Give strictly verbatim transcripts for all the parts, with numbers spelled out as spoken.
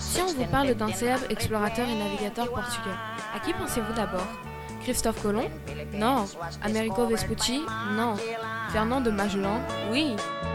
Si on vous parle d'un célèbre explorateur et navigateur portugais, à qui pensez-vous d'abord? Christophe Colomb? Non. Amerigo Vespucci? Non. Fernand de Magellan? Oui.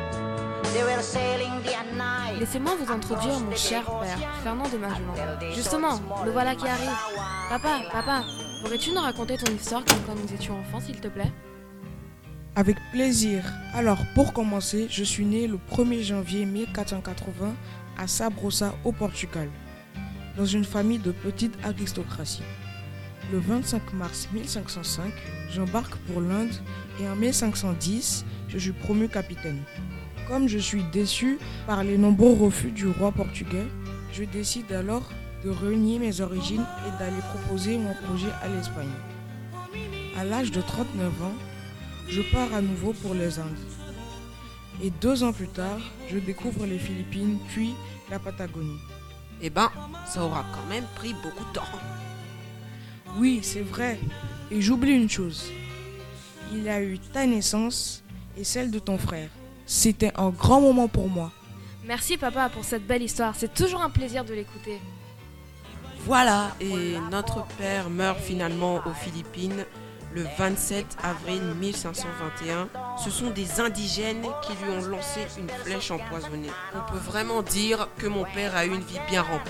Laissez-moi vous introduire mon cher père, Fernand de Magellan. Justement, le voilà qui arrive. Papa, papa, pourrais-tu nous raconter ton histoire comme quand nous étions enfants, s'il te plaît? Avec plaisir. Alors, pour commencer, je suis né le premier janvier mille quatre cent quatre-vingts à Sabrosa, au Portugal, dans une famille de petite aristocratie. Le vingt-cinq mars mille cinq cent cinq, j'embarque pour l'Inde et en mille cinq cent dix, je suis promu capitaine. Comme je suis déçu par les nombreux refus du roi portugais, je décide alors de renier mes origines et d'aller proposer mon projet à l'Espagne. À l'âge de trente-neuf ans, je pars à nouveau pour les Indes. Et deux ans plus tard, je découvre les Philippines, puis la Patagonie. Eh ben, ça aura quand même pris beaucoup de temps. Oui, c'est vrai. Et j'oublie une chose. Il y a eu ta naissance et celle de ton frère. C'était un grand moment pour moi. Merci papa pour cette belle histoire, c'est toujours un plaisir de l'écouter. Voilà, et notre père meurt finalement aux Philippines le vingt-sept avril mille cinq cent vingt et un. Ce sont des indigènes qui lui ont lancé une flèche empoisonnée. On peut vraiment dire que mon père a eu une vie bien remplie.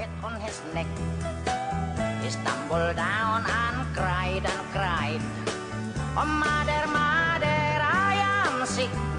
He stumbled down and cried and cried. Oh, mother, mother, I am sick.